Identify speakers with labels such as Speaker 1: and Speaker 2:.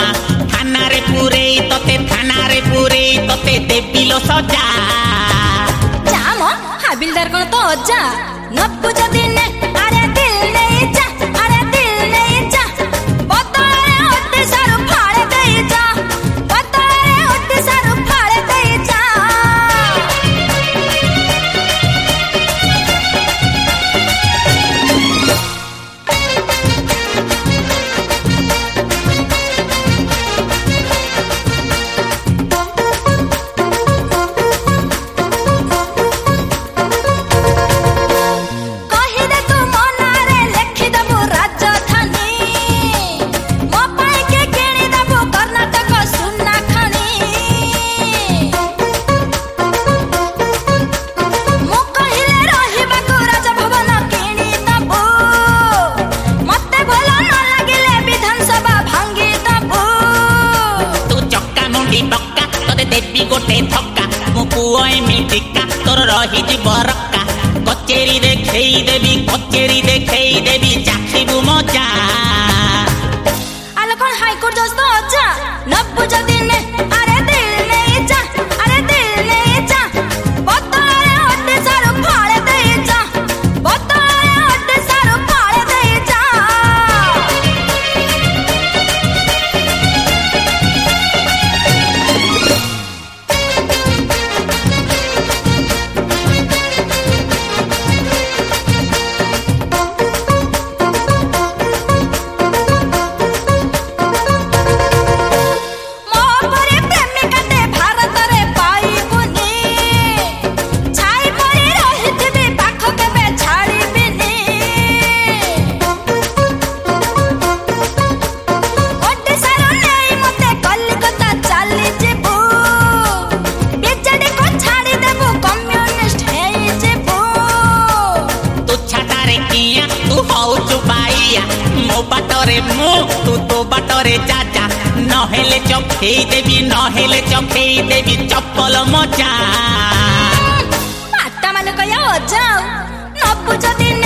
Speaker 1: क्षमा थाना रे पूरे तोते देबिलो सजा
Speaker 2: जाम हाबिलदार कौन तो अज्जा न बुझ दिने अरे दिल नहीं जा अरे दिल नहीं जा बतरे होते सारू फाड़े दे जा बतरे होते सारू फाड़े दे जा
Speaker 1: देवी गोटे थका मु पुओ एमिटिका तोर रही बरका कचेरी देखई देवी चाखिबु मजा
Speaker 2: आलो कौन हाईकोर्ट जज तो अज्जा न बुझ दिने अरे दिल नहीं जा अरे दिल नहीं जा बतरे होते सारू फाड़े दे जा बतरे होते सारू फाड़े दे जा
Speaker 1: मो बाटरे मु तू तो बाटरे चाचा नहेले चखेई देवी चप्पल मजा
Speaker 2: माता मान कया अज्जा न बुझ दिन